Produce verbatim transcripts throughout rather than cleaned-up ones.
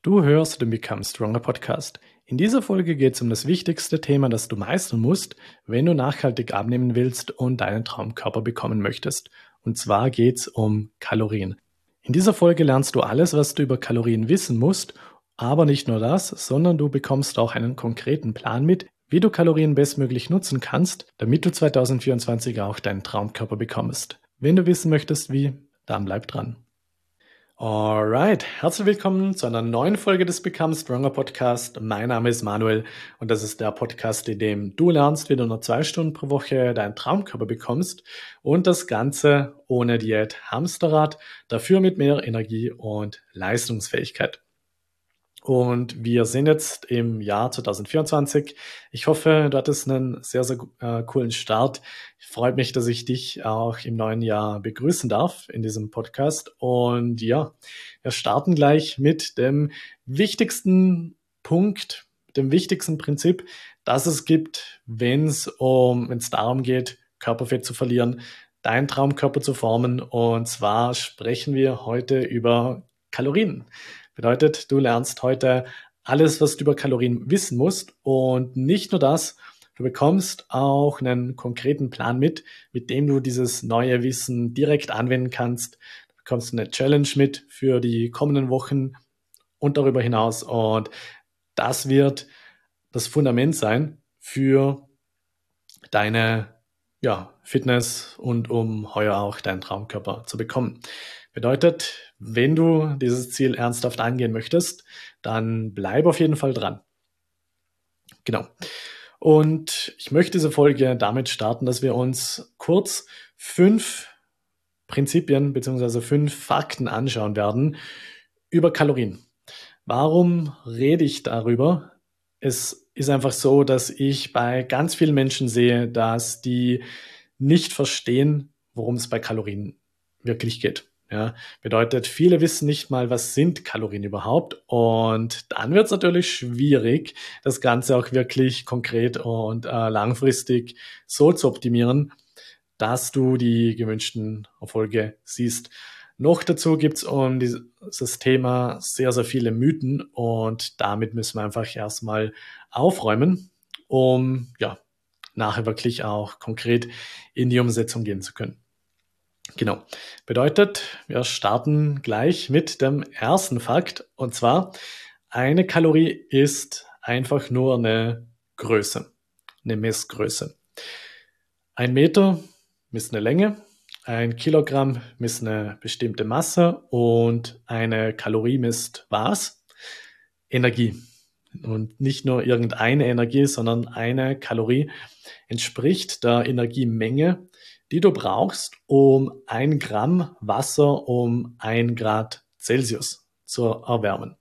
Du hörst den Become Stronger Podcast. In dieser Folge geht es um das wichtigste Thema, das du meistern musst, wenn du nachhaltig abnehmen willst und deinen Traumkörper bekommen möchtest. Und zwar geht es um Kalorien. In dieser Folge lernst du alles, was du über Kalorien wissen musst, aber nicht nur das, sondern du bekommst auch einen konkreten Plan mit, wie du Kalorien bestmöglich nutzen kannst, damit du zwanzig vierundzwanzig auch deinen Traumkörper bekommst. Wenn du wissen möchtest, wie, dann bleib dran. Alright, herzlich willkommen zu einer neuen Folge des Become Stronger Podcast. Mein Name ist Manuel und das ist der Podcast, in dem du lernst, wie du nur zwei Stunden pro Woche deinen Traumkörper bekommst und das Ganze ohne Diät, Hamsterrad, dafür mit mehr Energie und Leistungsfähigkeit. Und wir sind jetzt im Jahr zwanzig vierundzwanzig. Ich hoffe, du hattest einen sehr, sehr äh, coolen Start. Ich freue mich, dass ich dich auch im neuen Jahr begrüßen darf in diesem Podcast. Und ja, wir starten gleich mit dem wichtigsten Punkt, dem wichtigsten Prinzip, das es gibt, wenn es um, wenn es darum geht, Körperfett zu verlieren, deinen Traumkörper zu formen. Und zwar sprechen wir heute über Kalorien. Bedeutet, du lernst heute alles, was du über Kalorien wissen musst und nicht nur das, du bekommst auch einen konkreten Plan mit, mit dem du dieses neue Wissen direkt anwenden kannst. Du bekommst eine Challenge mit für die kommenden Wochen und darüber hinaus und das wird das Fundament sein für deine ja, Fitness und um heuer auch deinen Traumkörper zu bekommen. Bedeutet, wenn du dieses Ziel ernsthaft angehen möchtest, dann bleib auf jeden Fall dran. Genau. Und ich möchte diese Folge damit starten, dass wir uns kurz fünf Prinzipien bzw. fünf Fakten anschauen werden über Kalorien. Warum rede ich darüber? Es ist einfach so, dass ich bei ganz vielen Menschen sehe, dass die nicht verstehen, worum es bei Kalorien wirklich geht. Ja, bedeutet, viele wissen nicht mal, was sind Kalorien überhaupt. Und dann wird es natürlich schwierig, das Ganze auch wirklich konkret und äh, langfristig so zu optimieren, dass du die gewünschten Erfolge siehst. Noch dazu gibt es um dieses Thema sehr, sehr viele Mythen und damit müssen wir einfach erstmal aufräumen, um ja nachher wirklich auch konkret in die Umsetzung gehen zu können. Genau. Bedeutet, wir starten gleich mit dem ersten Fakt und zwar, eine Kalorie ist einfach nur eine Größe, eine Messgröße. Ein Meter misst eine Länge, ein Kilogramm misst eine bestimmte Masse und eine Kalorie misst was? Energie. Und nicht nur irgendeine Energie, sondern eine Kalorie entspricht der Energiemenge, die du brauchst, um ein Gramm Wasser um ein Grad Celsius zu erwärmen.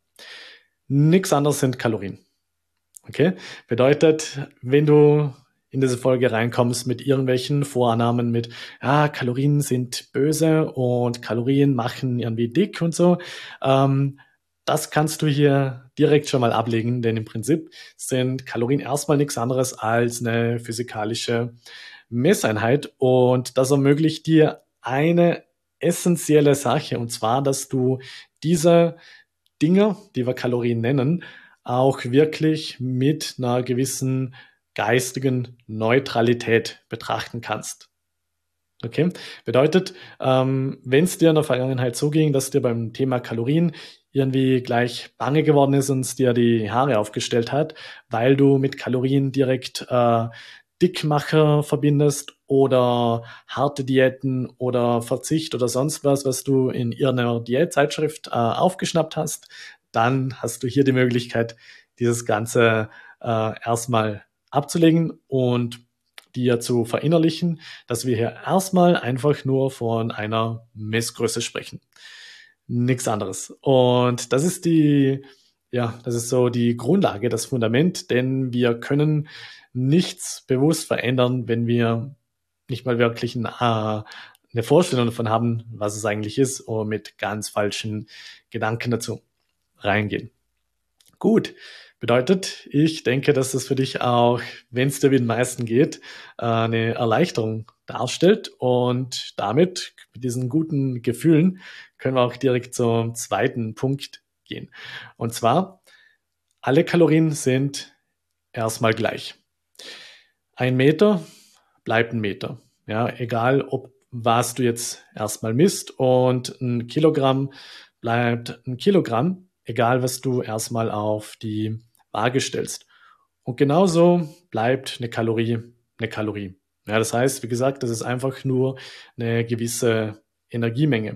Nichts anderes sind Kalorien. Okay? Bedeutet, wenn du in diese Folge reinkommst mit irgendwelchen Vorannahmen mit, ja, Kalorien sind böse und Kalorien machen irgendwie dick und so, ähm, das kannst du hier direkt schon mal ablegen, denn im Prinzip sind Kalorien erstmal nichts anderes als eine physikalische Messeinheit und das ermöglicht dir eine essentielle Sache und zwar, dass du diese Dinge, die wir Kalorien nennen, auch wirklich mit einer gewissen geistigen Neutralität betrachten kannst. Okay? Bedeutet, ähm, wenn es dir in der Vergangenheit so ging, dass dir beim Thema Kalorien irgendwie gleich bange geworden ist und es dir die Haare aufgestellt hat, weil du mit Kalorien direkt äh, Dickmacher verbindest oder harte Diäten oder Verzicht oder sonst was, was du in irgendeiner Diätzeitschrift äh, aufgeschnappt hast, dann hast du hier die Möglichkeit, dieses Ganze äh, erstmal abzulegen und dir zu verinnerlichen, dass wir hier erstmal einfach nur von einer Messgröße sprechen. Nichts anderes. Und das ist die, ja, das ist so die Grundlage, das Fundament, denn wir können nichts bewusst verändern, wenn wir nicht mal wirklich ein, äh, eine Vorstellung davon haben, was es eigentlich ist, und mit ganz falschen Gedanken dazu reingehen. Gut, bedeutet, ich denke, dass das für dich auch, wenn es dir wie den meisten geht, eine Erleichterung darstellt und damit, mit diesen guten Gefühlen, können wir auch direkt zum zweiten Punkt gehen. Und zwar, alle Kalorien sind erstmal gleich. Ein Meter bleibt ein Meter. Ja, egal, ob was du jetzt erstmal misst, und ein Kilogramm bleibt ein Kilogramm, egal was du erstmal auf die Waage stellst. Und genauso bleibt eine Kalorie eine Kalorie. Ja, das heißt, wie gesagt, das ist einfach nur eine gewisse Energiemenge.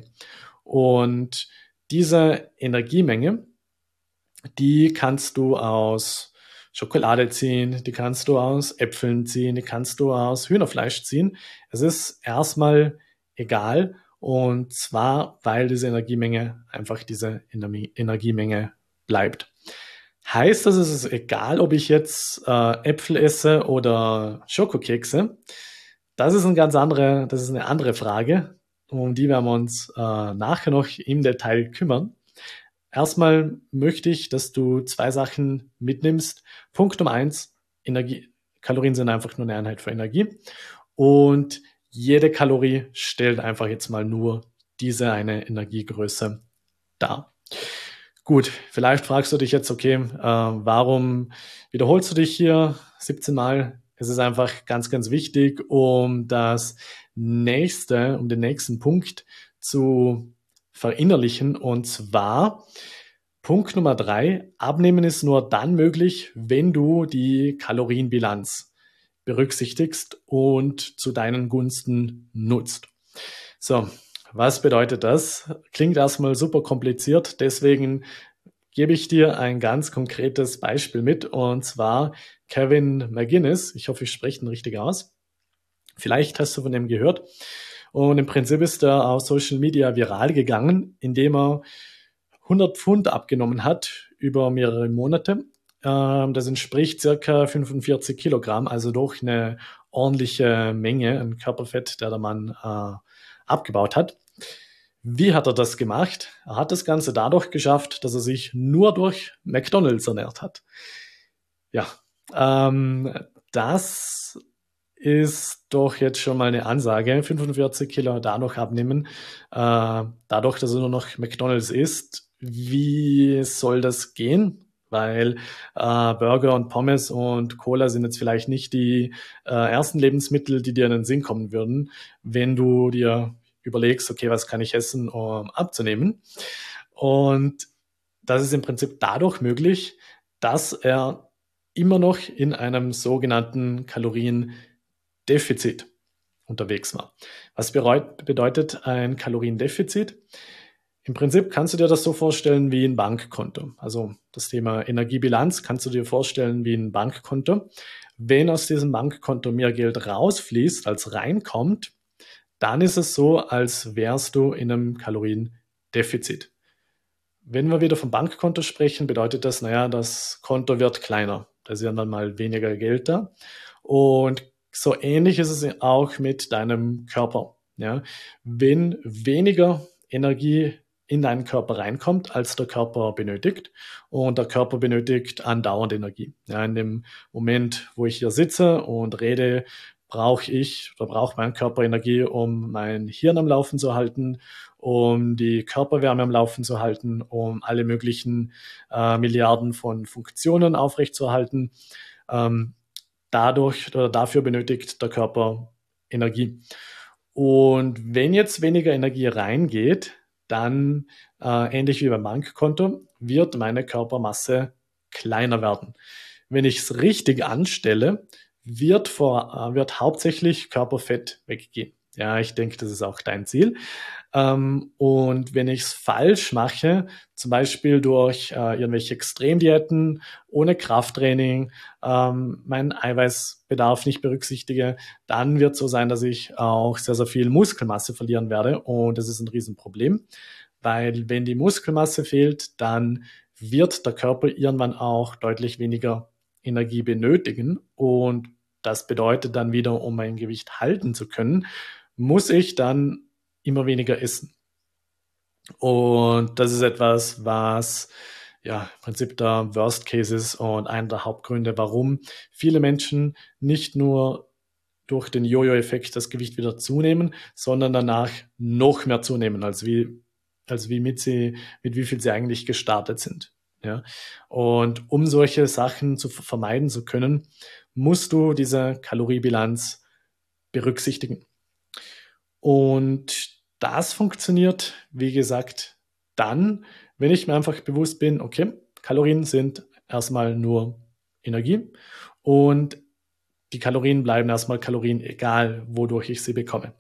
Und diese Energiemenge, die kannst du aus Schokolade ziehen, die kannst du aus Äpfeln ziehen, die kannst du aus Hühnerfleisch ziehen. Es ist erstmal egal, und zwar, weil diese Energiemenge einfach diese Energie- Energiemenge bleibt. Heißt das, es ist egal, ob ich jetzt äh, Äpfel esse oder Schokokekse? Das ist eine ganz andere, das ist eine andere Frage. Um die werden wir uns äh, nachher noch im Detail kümmern. Erstmal möchte ich, dass du zwei Sachen mitnimmst. Punkt Nummer eins, Energie. Kalorien sind einfach nur eine Einheit für Energie. Und jede Kalorie stellt einfach jetzt mal nur diese eine Energiegröße dar. Gut, vielleicht fragst du dich jetzt, okay, äh, warum wiederholst du dich hier siebzehn Mal? Es ist einfach ganz, ganz wichtig, um das nächste, um den nächsten Punkt zu verinnerlichen. Und zwar Punkt Nummer drei, Abnehmen ist nur dann möglich, wenn du die Kalorienbilanz berücksichtigst und zu deinen Gunsten nutzt. So, was bedeutet das? Klingt erstmal super kompliziert, deswegen gebe ich dir ein ganz konkretes Beispiel mit, und zwar Kevin McGuinness. Ich hoffe, ich spreche ihn richtig aus. Vielleicht hast du von ihm gehört. Und im Prinzip ist er auf Social Media viral gegangen, indem er hundert Pfund abgenommen hat über mehrere Monate. Ähm, das entspricht circa fünfundvierzig Kilogramm, also doch eine ordentliche Menge an Körperfett, der der Mann äh, abgebaut hat. Wie hat er das gemacht? Er hat das Ganze dadurch geschafft, dass er sich nur durch McDonald's ernährt hat. Ja, ähm, das ist doch jetzt schon mal eine Ansage. fünfundvierzig Kilo dadurch abnehmen, äh, dadurch, dass er nur noch McDonald's isst. Wie soll das gehen? Weil äh, Burger und Pommes und Cola sind jetzt vielleicht nicht die äh, ersten Lebensmittel, die dir in den Sinn kommen würden, wenn du dir überlegst, okay, was kann ich essen, um abzunehmen? Und das ist im Prinzip dadurch möglich, dass er immer noch in einem sogenannten Kaloriendefizit unterwegs war. Was bedeutet ein Kaloriendefizit? Im Prinzip kannst du dir das so vorstellen wie ein Bankkonto. Also das Thema Energiebilanz kannst du dir vorstellen wie ein Bankkonto. Wenn aus diesem Bankkonto mehr Geld rausfließt, als reinkommt, dann ist es so, als wärst du in einem Kaloriendefizit. Wenn wir wieder vom Bankkonto sprechen, bedeutet das, naja, das Konto wird kleiner. Da ist ja dann mal weniger Geld da. Und so ähnlich ist es auch mit deinem Körper. Ja? Wenn weniger Energie in deinen Körper reinkommt, als der Körper benötigt, und der Körper benötigt andauernd Energie. Ja, in dem Moment, wo ich hier sitze und rede, brauche ich oder braucht mein Körper Energie, um mein Hirn am Laufen zu halten, um die Körperwärme am Laufen zu halten, um alle möglichen äh, Milliarden von Funktionen aufrechtzuerhalten. Ähm, dadurch oder dafür benötigt der Körper Energie. Und wenn jetzt weniger Energie reingeht, dann äh, ähnlich wie beim Bankkonto wird meine Körpermasse kleiner werden. Wenn ich es richtig anstelle, wird, vor, äh, wird hauptsächlich Körperfett weggehen. Ja, ich denke, das ist auch dein Ziel. Ähm, und wenn ich es falsch mache, zum Beispiel durch äh, irgendwelche Extremdiäten, ohne Krafttraining, ähm, meinen Eiweißbedarf nicht berücksichtige, dann wird es so sein, dass ich auch sehr, sehr viel Muskelmasse verlieren werde. Und das ist ein Riesenproblem, weil wenn die Muskelmasse fehlt, dann wird der Körper irgendwann auch deutlich weniger Energie benötigen. Und das bedeutet dann wieder, um mein Gewicht halten zu können, muss ich dann immer weniger essen. Und das ist etwas, was ja im Prinzip der Worst Case ist und einer der Hauptgründe, warum viele Menschen nicht nur durch den Jojo-Effekt das Gewicht wieder zunehmen, sondern danach noch mehr zunehmen, als wie als wie mit sie, mit wie viel sie eigentlich gestartet sind. Ja? Und um solche Sachen zu vermeiden zu können, musst du diese Kaloriebilanz berücksichtigen. Und das funktioniert, wie gesagt, dann, wenn ich mir einfach bewusst bin, okay, Kalorien sind erstmal nur Energie und die Kalorien bleiben erstmal Kalorien, egal wodurch ich sie bekomme.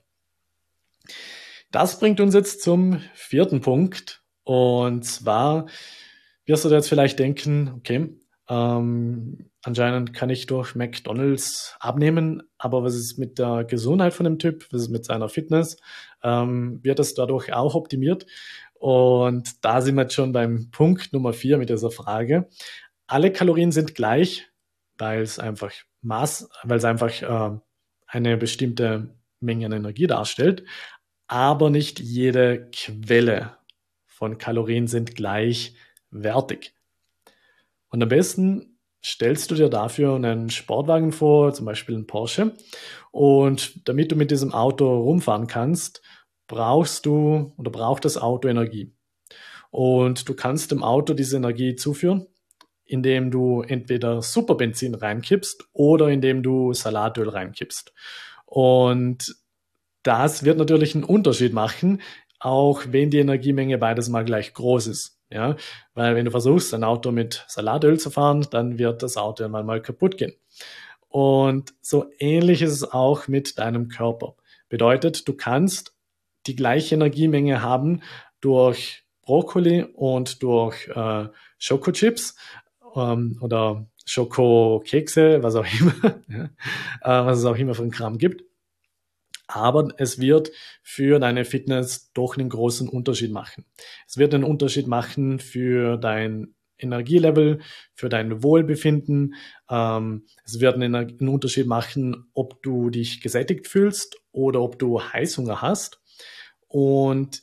Das bringt uns jetzt zum vierten Punkt. Und zwar wirst du dir jetzt vielleicht denken, okay, ähm, anscheinend kann ich durch McDonald's abnehmen, aber was ist mit der Gesundheit von dem Typ? Was ist mit seiner Fitness? Ähm, wird das dadurch auch optimiert? Und da sind wir jetzt schon beim Punkt Nummer vier mit dieser Frage. Alle Kalorien sind gleich, weil es einfach Maß, weil es einfach äh, eine bestimmte Menge an Energie darstellt, aber nicht jede Quelle von Kalorien sind gleichwertig. Und am besten stellst du dir dafür einen Sportwagen vor, zum Beispiel einen Porsche. Und damit du mit diesem Auto rumfahren kannst, brauchst du oder braucht das Auto Energie. Und du kannst dem Auto diese Energie zuführen, indem du entweder Superbenzin reinkippst oder indem du Salatöl reinkippst. Und das wird natürlich einen Unterschied machen, auch wenn die Energiemenge beides mal gleich groß ist. Ja, weil wenn du versuchst, ein Auto mit Salatöl zu fahren, dann wird das Auto einmal mal kaputt gehen. Und so ähnlich ist es auch mit deinem Körper. Bedeutet, du kannst die gleiche Energiemenge haben durch Brokkoli und durch äh, Schokochips ähm, oder Schokokekse, was auch immer, ja, äh, was es auch immer für einen Kram gibt. Aber es wird für deine Fitness doch einen großen Unterschied machen. Es wird einen Unterschied machen für dein Energielevel, für dein Wohlbefinden. Ähm, es wird einen, einen Unterschied machen, ob du dich gesättigt fühlst oder ob du Heißhunger hast. Und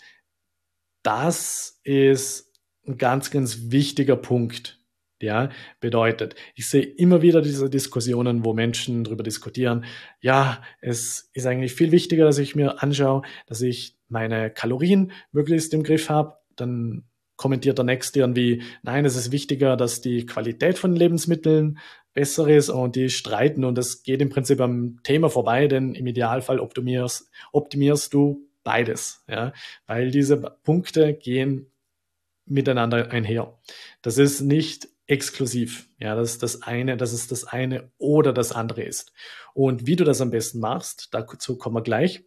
das ist ein ganz, ganz wichtiger Punkt. Ja, bedeutet, ich sehe immer wieder diese Diskussionen, wo Menschen darüber diskutieren, ja, es ist eigentlich viel wichtiger, dass ich mir anschaue, dass ich meine Kalorien möglichst im Griff habe. Dann kommentiert der Nächste irgendwie, nein, es ist wichtiger, dass die Qualität von Lebensmitteln besser ist, und die streiten, und das geht im Prinzip am Thema vorbei, denn im Idealfall optimierst, optimierst du beides, ja, weil diese Punkte gehen miteinander einher. Das ist nicht exklusiv, ja, das ist das eine, dass es das eine oder das andere ist. Und wie du das am besten machst, dazu kommen wir gleich.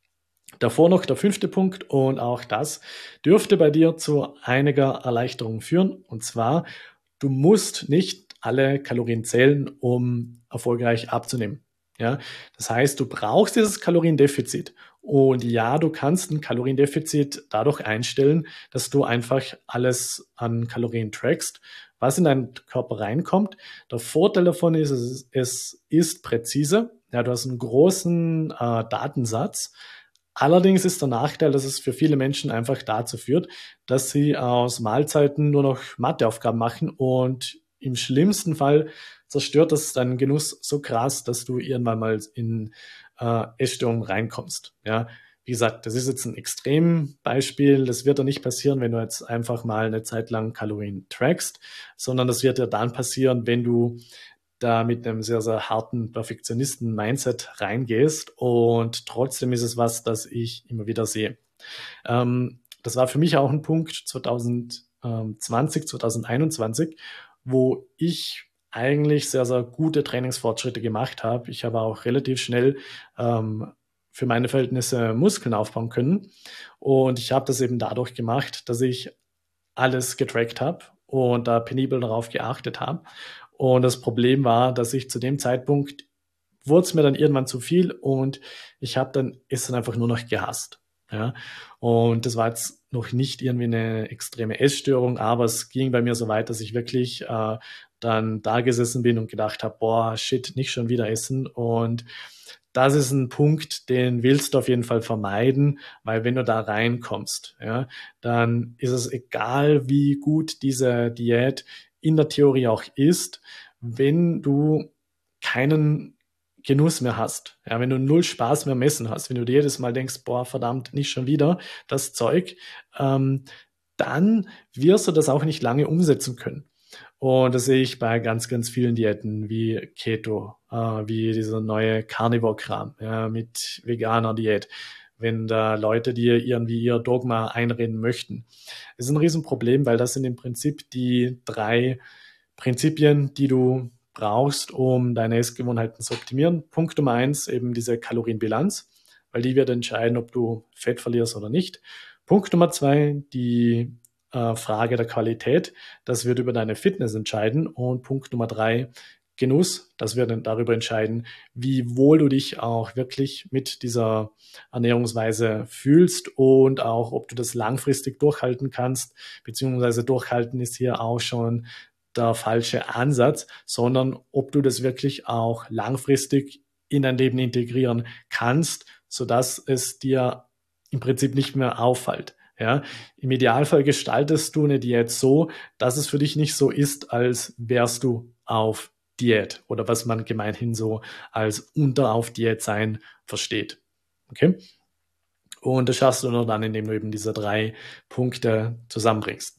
Davor noch der fünfte Punkt, und auch das dürfte bei dir zu einiger Erleichterung führen. Und zwar, du musst nicht alle Kalorien zählen, um erfolgreich abzunehmen. Ja, das heißt, du brauchst dieses Kaloriendefizit. Und ja, du kannst ein Kaloriendefizit dadurch einstellen, dass du einfach alles an Kalorien trackst, was in deinen Körper reinkommt. Der Vorteil davon ist, es, es ist präzise. Ja, du hast einen großen äh, Datensatz. Allerdings ist der Nachteil, dass es für viele Menschen einfach dazu führt, dass sie aus Mahlzeiten nur noch Matheaufgaben machen, und im schlimmsten Fall zerstört das deinen Genuss so krass, dass du irgendwann mal in äh, Essstörungen reinkommst. Ja, wie gesagt, das ist jetzt ein Extrembeispiel. Das wird ja nicht passieren, wenn du jetzt einfach mal eine Zeit lang Kalorien trackst, sondern das wird ja dann passieren, wenn du da mit einem sehr, sehr harten Perfektionisten-Mindset reingehst, und trotzdem ist es was, das ich immer wieder sehe. Ähm, das war für mich auch ein Punkt zwanzig zwanzig, zwanzig einundzwanzig, wo ich eigentlich sehr, sehr gute Trainingsfortschritte gemacht habe. Ich habe auch relativ schnell ähm, für meine Verhältnisse Muskeln aufbauen können, und ich habe das eben dadurch gemacht, dass ich alles getrackt habe und da penibel darauf geachtet habe. Und das Problem war, dass ich zu dem Zeitpunkt wurde es mir dann irgendwann zu viel, und ich habe dann Essen einfach nur noch gehasst. Ja, und das war jetzt noch nicht irgendwie eine extreme Essstörung, aber es ging bei mir so weit, dass ich wirklich äh, dann da gesessen bin und gedacht habe, boah, shit, nicht schon wieder essen. Und das ist ein Punkt, den willst du auf jeden Fall vermeiden, weil wenn du da reinkommst, ja, dann ist es egal, wie gut diese Diät in der Theorie auch ist, wenn du keinen Genuss mehr hast, ja, wenn du null Spaß mehr am Essen hast, wenn du dir jedes Mal denkst, boah, verdammt, nicht schon wieder das Zeug, ähm, dann wirst du das auch nicht lange umsetzen können. Und das sehe ich bei ganz, ganz vielen Diäten wie Keto, äh, wie dieser neue Carnivore-Kram, ja, mit veganer Diät. Wenn da Leute dir irgendwie ihr Dogma einreden möchten. Das ist ein Riesenproblem, weil das sind im Prinzip die drei Prinzipien, die du brauchst, um deine Essgewohnheiten zu optimieren. Punkt Nummer eins, eben diese Kalorienbilanz, weil die wird entscheiden, ob du Fett verlierst oder nicht. Punkt Nummer zwei, die äh, Frage der Qualität. Das wird über deine Fitness entscheiden. Und Punkt Nummer drei, Genuss. Das wird dann darüber entscheiden, wie wohl du dich auch wirklich mit dieser Ernährungsweise fühlst und auch, ob du das langfristig durchhalten kannst, beziehungsweise durchhalten ist hier auch schon der falsche Ansatz, sondern ob du das wirklich auch langfristig in dein Leben integrieren kannst, sodass es dir im Prinzip nicht mehr auffällt. Ja, im Idealfall gestaltest du eine Diät so, dass es für dich nicht so ist, als wärst du auf Diät oder was man gemeinhin so als unter auf Diät sein versteht. Okay? Und das schaffst du nur dann, indem du eben diese drei Punkte zusammenbringst.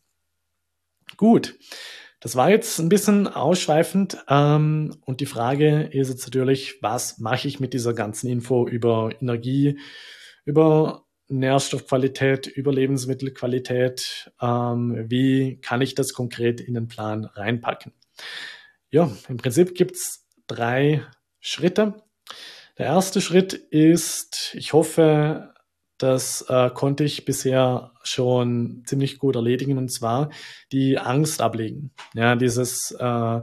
Gut. Das war jetzt ein bisschen ausschweifend ähm, und die Frage ist jetzt natürlich, was mache ich mit dieser ganzen Info über Energie, über Nährstoffqualität, über Lebensmittelqualität? Ähm, wie kann ich das konkret in den Plan reinpacken? Ja, im Prinzip gibt es drei Schritte. Der erste Schritt ist, ich hoffe, das äh, konnte ich bisher schon ziemlich gut erledigen, und zwar die Angst ablegen. Ja, dieses, äh,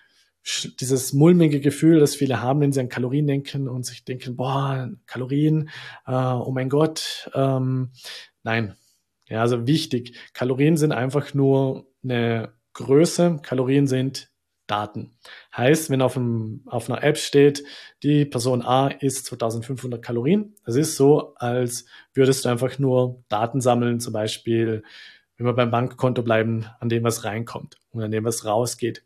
dieses mulmige Gefühl, das viele haben, wenn sie an Kalorien denken und sich denken, boah, Kalorien, äh, oh mein Gott, ähm, nein. Ja, also wichtig, Kalorien sind einfach nur eine Größe, Kalorien sind Daten. Heißt, wenn auf, einem, auf einer App steht, die Person A isst zweitausendfünfhundert Kalorien, das ist so, als würdest du einfach nur Daten sammeln, zum Beispiel, wenn wir beim Bankkonto bleiben, an dem was reinkommt und an dem was rausgeht.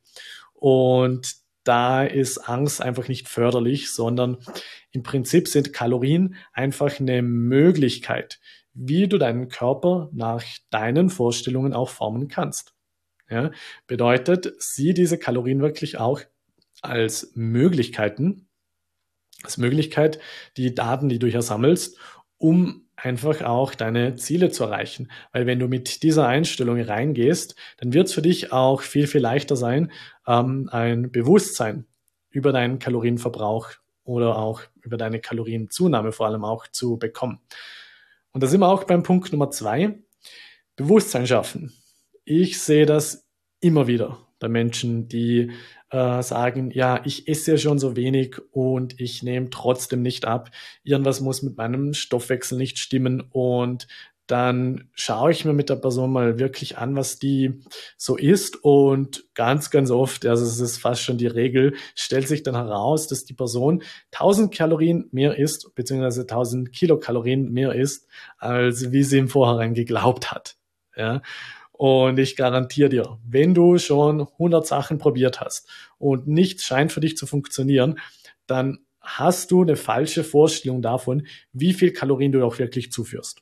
Und da ist Angst einfach nicht förderlich, sondern im Prinzip sind Kalorien einfach eine Möglichkeit, wie du deinen Körper nach deinen Vorstellungen auch formen kannst. Ja, bedeutet, sieh diese Kalorien wirklich auch als Möglichkeiten, als Möglichkeit, die Daten, die du hier sammelst, um einfach auch deine Ziele zu erreichen. Weil wenn du mit dieser Einstellung reingehst, dann wird es für dich auch viel, viel leichter sein, ähm, ein Bewusstsein über deinen Kalorienverbrauch oder auch über deine Kalorienzunahme vor allem auch zu bekommen. Und da sind wir auch beim Punkt Nummer zwei, Bewusstsein schaffen. Ich sehe das immer wieder bei Menschen, die äh, sagen, ja, ich esse ja schon so wenig und ich nehme trotzdem nicht ab. Irgendwas muss mit meinem Stoffwechsel nicht stimmen, und dann schaue ich mir mit der Person mal wirklich an, was die so isst, und ganz, ganz oft, also es ist fast schon die Regel, stellt sich dann heraus, dass die Person tausend Kalorien mehr isst, beziehungsweise tausend Kilokalorien mehr isst, als wie sie im Vorhinein geglaubt hat. Ja, und ich garantiere dir, wenn du schon hundert Sachen probiert hast und nichts scheint für dich zu funktionieren, dann hast du eine falsche Vorstellung davon, wie viel Kalorien du auch wirklich zuführst.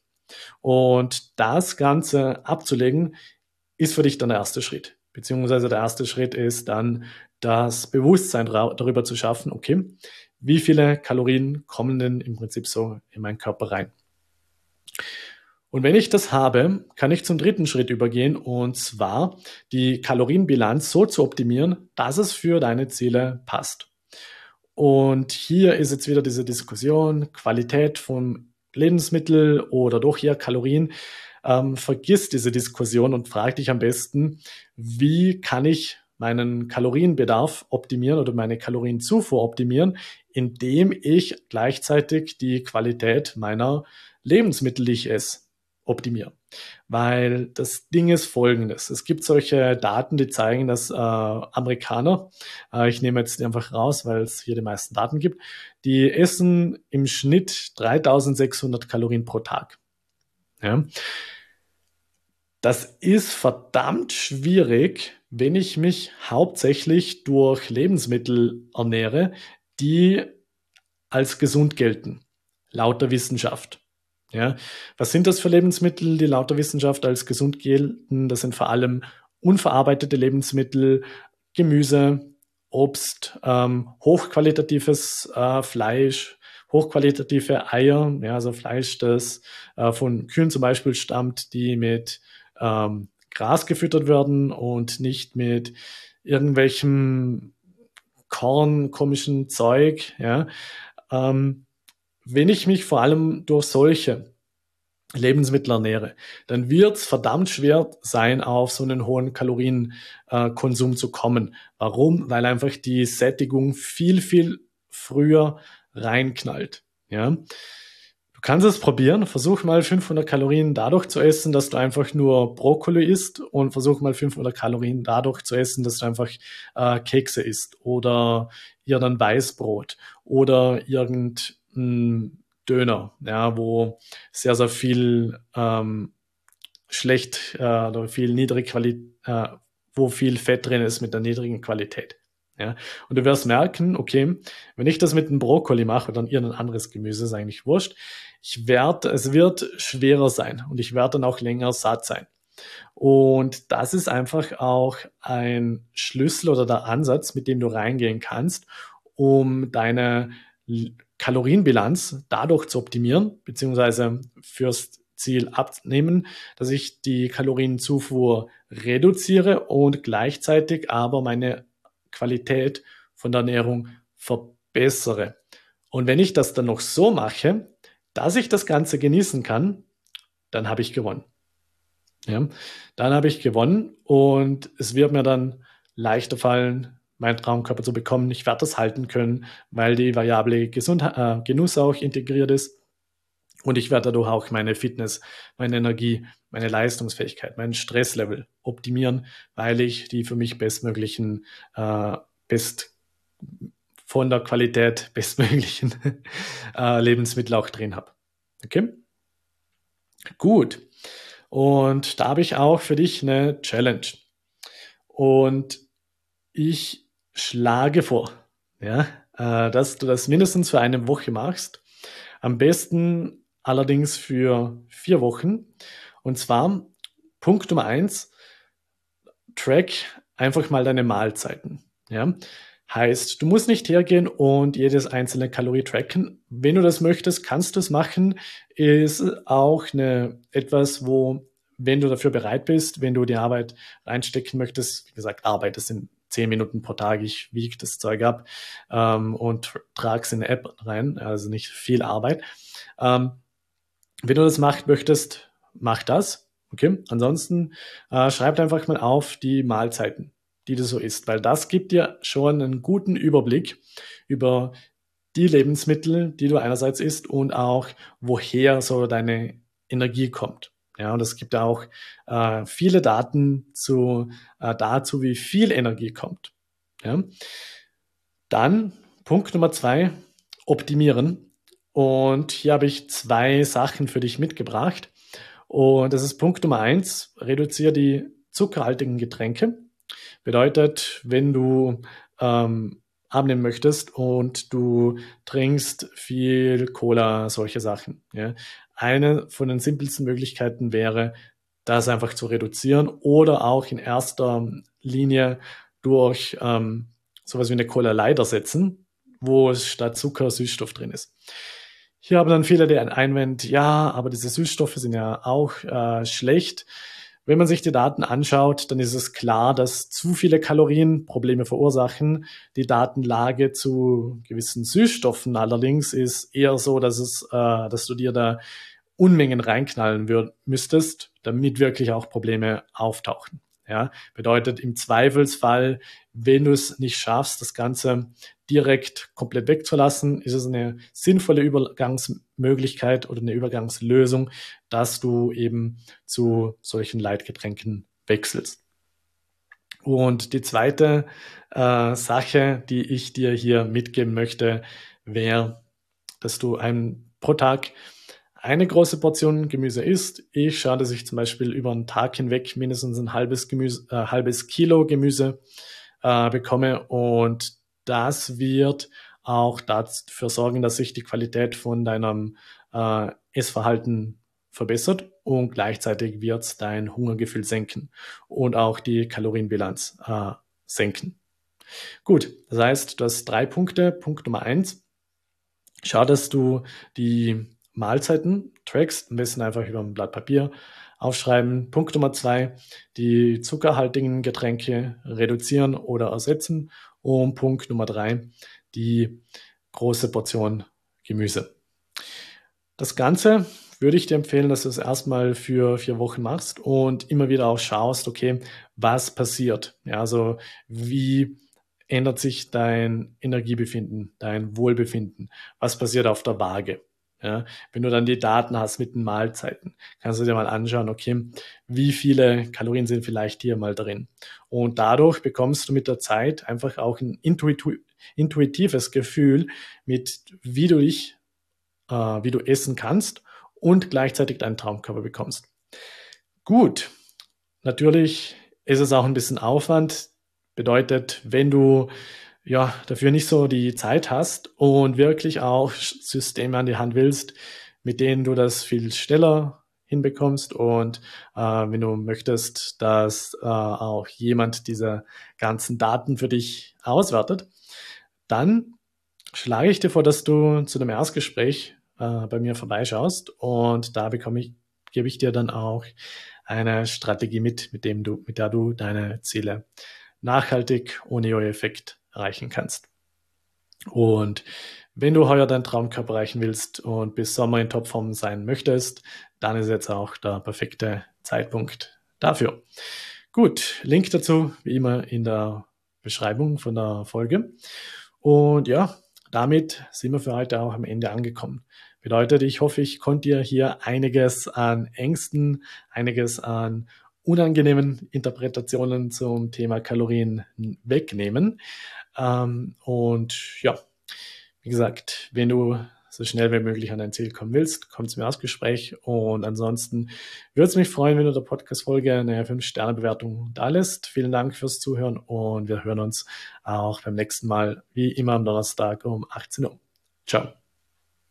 Und das Ganze abzulegen, ist für dich dann der erste Schritt. Beziehungsweise der erste Schritt ist dann das Bewusstsein darüber zu schaffen, okay, wie viele Kalorien kommen denn im Prinzip so in meinen Körper rein? Und wenn ich das habe, kann ich zum dritten Schritt übergehen, und zwar die Kalorienbilanz so zu optimieren, dass es für deine Ziele passt. Und hier ist jetzt wieder diese Diskussion, Qualität von Lebensmittel oder doch hier Kalorien. Ähm, vergiss diese Diskussion und frag dich am besten, wie kann ich meinen Kalorienbedarf optimieren oder meine Kalorienzufuhr optimieren, indem ich gleichzeitig die Qualität meiner Lebensmittel, die ich esse, optimieren. Weil das Ding ist folgendes. Es gibt solche Daten, die zeigen, dass äh, Amerikaner, äh, ich nehme jetzt einfach raus, weil es hier die meisten Daten gibt, die essen im Schnitt dreitausendsechshundert Kalorien pro Tag. Ja. Das ist verdammt schwierig, wenn ich mich hauptsächlich durch Lebensmittel ernähre, die als gesund gelten, laut der Wissenschaft. Ja, was sind das für Lebensmittel, die laut der Wissenschaft als gesund gelten? Das sind vor allem unverarbeitete Lebensmittel, Gemüse, Obst, ähm, hochqualitatives äh, Fleisch, hochqualitative Eier, ja, also Fleisch, das äh, von Kühen zum Beispiel stammt, die mit ähm, Gras gefüttert werden und nicht mit irgendwelchem Korn, komischen Zeug. Ja. Ähm, wenn ich mich vor allem durch solche Lebensmittel ernähre, dann wird es verdammt schwer sein, auf so einen hohen Kalorienkonsum äh, zu kommen. Warum? Weil einfach die Sättigung viel, viel früher reinknallt. Ja? Du kannst es probieren. Versuch mal fünfhundert Kalorien dadurch zu essen, dass du einfach nur Brokkoli isst, und versuch mal fünfhundert Kalorien dadurch zu essen, dass du einfach äh, Kekse isst oder irgendein Weißbrot oder irgendein Döner, ja, wo sehr, sehr viel ähm, schlecht äh, oder viel niedrig Quali äh, wo viel Fett drin ist mit der niedrigen Qualität. Ja. Und du wirst merken, okay, wenn ich das mit einem Brokkoli mache oder irgendein anderes Gemüse, ist eigentlich wurscht, ich werd, es wird schwerer sein und ich werde dann auch länger satt sein. Und das ist einfach auch ein Schlüssel oder der Ansatz, mit dem du reingehen kannst, um deine Kalorienbilanz dadurch zu optimieren, beziehungsweise fürs Ziel abnehmen, dass ich die Kalorienzufuhr reduziere und gleichzeitig aber meine Qualität von der Ernährung verbessere. Und wenn ich das dann noch so mache, dass ich das Ganze genießen kann, dann habe ich gewonnen. Ja, dann habe ich gewonnen und es wird mir dann leichter fallen, meinen Traumkörper zu bekommen. Ich werde das halten können, weil die Variable Gesundheit, äh, Genuss auch integriert ist. Und ich werde dadurch auch meine Fitness, meine Energie, meine Leistungsfähigkeit, meinen Stresslevel optimieren, weil ich die für mich bestmöglichen, äh, best von der Qualität bestmöglichen äh, Lebensmittel auch drin habe. Okay? Gut. Und da habe ich auch für dich eine Challenge. Und ich schlage vor, ja, äh, dass du das mindestens für eine Woche machst. Am besten allerdings für vier Wochen. Und zwar Punkt Nummer eins, track einfach mal deine Mahlzeiten. Ja? Heißt, du musst nicht hergehen und jedes einzelne Kalorie tracken. Wenn du das möchtest, kannst du es machen. Ist auch eine, etwas, wo, wenn du dafür bereit bist, wenn du die Arbeit reinstecken möchtest, wie gesagt, Arbeit, das sind zehn Minuten pro Tag, ich wiege das Zeug ab ähm, und trage es in eine App rein, also nicht viel Arbeit. Ähm, wenn du das machen möchtest, mach das. Okay? Ansonsten äh, schreib einfach mal auf die Mahlzeiten, die du so isst, weil das gibt dir schon einen guten Überblick über die Lebensmittel, die du einerseits isst und auch woher so deine Energie kommt. Ja, und es gibt auch äh, viele Daten zu, äh, dazu, wie viel Energie kommt. Ja. Dann Punkt Nummer zwei, optimieren. Und hier habe ich zwei Sachen für dich mitgebracht. Und das ist Punkt Nummer eins, reduziere die zuckerhaltigen Getränke. Bedeutet, wenn du ähm, abnehmen möchtest und du trinkst viel Cola, solche Sachen. Ja. Eine von den simpelsten Möglichkeiten wäre, das einfach zu reduzieren oder auch in erster Linie durch ähm, sowas wie eine Cola Light ersetzen, wo es statt Zucker Süßstoff drin ist. Hier haben dann viele den Einwand, ja, aber diese Süßstoffe sind ja auch äh, schlecht. Wenn man sich die Daten anschaut, dann ist es klar, dass zu viele Kalorien Probleme verursachen. Die Datenlage zu gewissen Süßstoffen allerdings ist eher so, dass es, äh, dass du dir da Unmengen reinknallen würd, müsstest, damit wirklich auch Probleme auftauchen. Ja, bedeutet im Zweifelsfall, wenn du es nicht schaffst, das Ganze direkt komplett wegzulassen, ist es eine sinnvolle Übergangsmöglichkeit oder eine Übergangslösung, dass du eben zu solchen Leitgetränken wechselst. Und die zweite äh, Sache, die ich dir hier mitgeben möchte, wäre, dass du ein, pro Tag eine große Portion Gemüse isst. Ich schaue, dass ich zum Beispiel über einen Tag hinweg mindestens ein halbes, Gemüse, äh, halbes Kilo Gemüse äh, bekomme und das wird auch dafür sorgen, dass sich die Qualität von deinem äh, Essverhalten verbessert und gleichzeitig wird es dein Hungergefühl senken und auch die Kalorienbilanz äh, senken. Gut, das heißt, du hast drei Punkte. Punkt Nummer eins, schau, dass du die Mahlzeiten trackst, am besten einfach über ein Blatt Papier aufschreiben. Punkt Nummer zwei, die zuckerhaltigen Getränke reduzieren oder ersetzen. Und Punkt Nummer drei, die große Portion Gemüse. Das Ganze würde ich dir empfehlen, dass du es erstmal für vier Wochen machst und immer wieder auch schaust, okay, was passiert? Ja, also wie ändert sich dein Energiebefinden, dein Wohlbefinden? Was passiert auf der Waage? Ja, wenn du dann die Daten hast mit den Mahlzeiten, kannst du dir mal anschauen, okay, wie viele Kalorien sind vielleicht hier mal drin? Und dadurch bekommst du mit der Zeit einfach auch ein intuitu- intuitives Gefühl mit, wie du dich, äh, wie du essen kannst und gleichzeitig deinen Traumkörper bekommst. Gut, natürlich ist es auch ein bisschen Aufwand. Bedeutet, wenn du ja dafür nicht so die Zeit hast und wirklich auch Systeme an die Hand willst, mit denen du das viel schneller hinbekommst und äh, wenn du möchtest, dass äh, auch jemand diese ganzen Daten für dich auswertet, dann schlage ich dir vor, dass du zu einem Erstgespräch äh, bei mir vorbeischaust und da bekomme ich, gebe ich dir dann auch eine Strategie mit, mit dem du, mit der du deine Ziele nachhaltig ohne Jojo-Effekt erreichen kannst. Und wenn du heuer deinen Traumkörper erreichen willst und bis Sommer in Topform sein möchtest, dann ist jetzt auch der perfekte Zeitpunkt dafür. Gut, Link dazu wie immer in der Beschreibung von der Folge. Und ja, damit sind wir für heute auch am Ende angekommen. Bedeutet, ich hoffe, ich konnte dir hier einiges an Ängsten, einiges an unangenehmen Interpretationen zum Thema Kalorien wegnehmen. Ähm, und ja, wie gesagt, wenn du so schnell wie möglich an dein Ziel kommen willst, komm zu mir aufs Gespräch. Und ansonsten würde es mich freuen, wenn du der Podcast-Folge eine fünf Sterne Bewertung da lässt. Vielen Dank fürs Zuhören und wir hören uns auch beim nächsten Mal, wie immer am Donnerstag um achtzehn Uhr. Ciao.